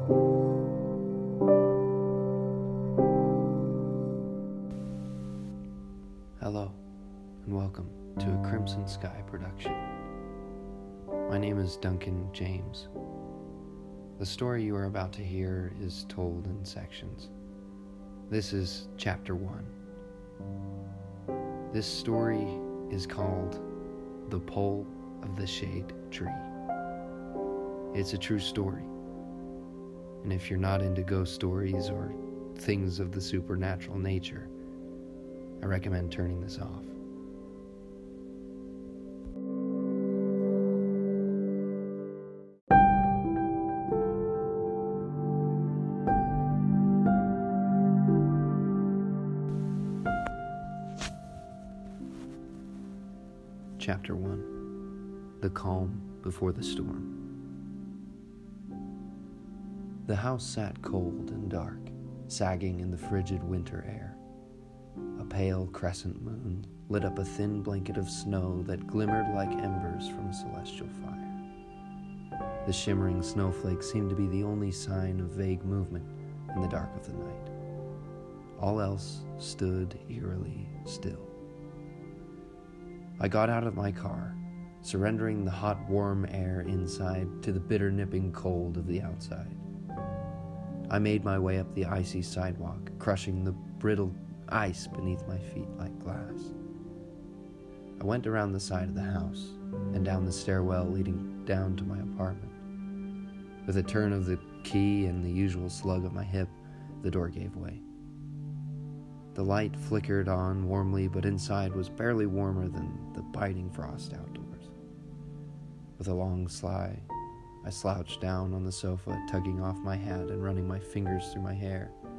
Hello, and welcome to a Crimson Sky production. My name is Duncan James. The story you are about to hear is told in sections. This is Chapter 1. This story is called The Pole of the Shade Tree. It's a true story, and if you're not into ghost stories or things of the supernatural nature, I recommend turning this off. Chapter 1. The Calm Before the Storm. The house sat cold and dark, sagging in the frigid winter air. A pale crescent moon lit up a thin blanket of snow that glimmered like embers from a celestial fire. The shimmering snowflakes seemed to be the only sign of vague movement in the dark of the night. All else stood eerily still. I got out of my car, surrendering the hot, warm air inside to the bitter, nipping cold of the outside. I made my way up the icy sidewalk, crushing the brittle ice beneath my feet like glass. I went around the side of the house and down the stairwell leading down to my apartment. With a turn of the key and the usual slug of my hip, the door gave way. The light flickered on warmly, but inside was barely warmer than the biting frost outdoors. With a long sigh, I slouched down on the sofa, tugging off my hat and running my fingers through my hair,